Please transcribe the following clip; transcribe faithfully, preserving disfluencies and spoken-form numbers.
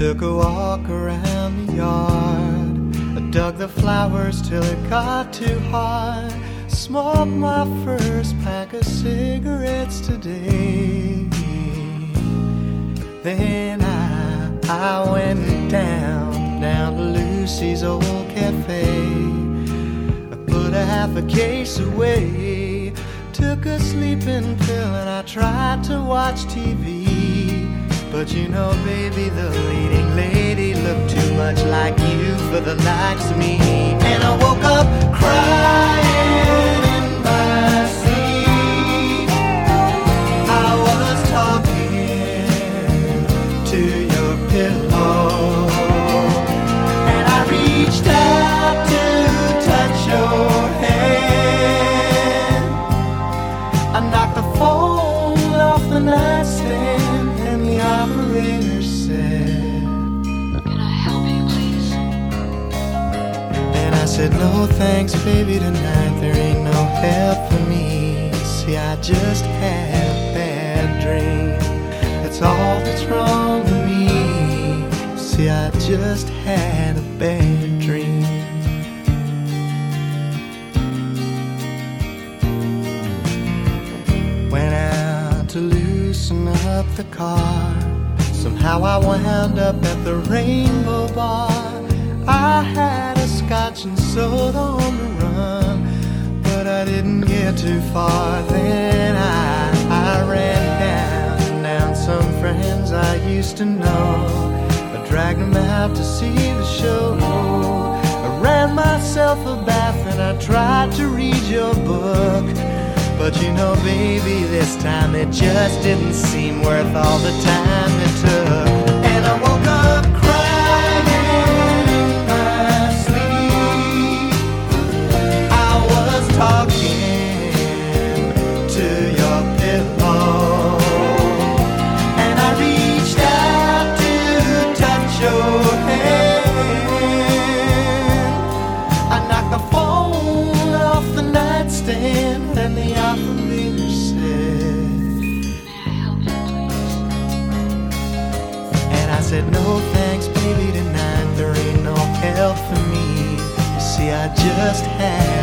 took a walk around the yard. I dug the flowers till it got too hard. Smoked my first pack of cigarettes today. Then I, I went down, down to Lucy's old cafe. I put a half a case away, took a sleeping pill and I tried to watch T V. But you know, baby, the leading lady looked too much like you for the likes of me. And I woke up crying in my sleep. I was talking to your pillow, and I reached out to touch your hand. I knocked the phone off the nightstand, and the operator said, "Can I help you, please?" And I said, "No thanks, baby, tonight there ain't no help for me. See, I just had a bad dream. That's all that's wrong with me. See, I just had a bad dream." Went out to loosen up the car. Somehow I wound up at the Rainbow Bar. I had a scotch and soda on the run, but I didn't get too far. Then I, I ran down, down some friends I used to know. I dragged them out to see the show. I ran myself a bath and I tried to read your book. But you know, baby, this time it just didn't seem worth all the time it took. And I woke up crying in my sleep. I was talking to your pillow, and I reached out to touch your hand. I knocked the phone off the nightstand, and the operator said, "May I help you, please?" and I said, "No thanks, baby, tonight there ain't no help for me. You see, I just had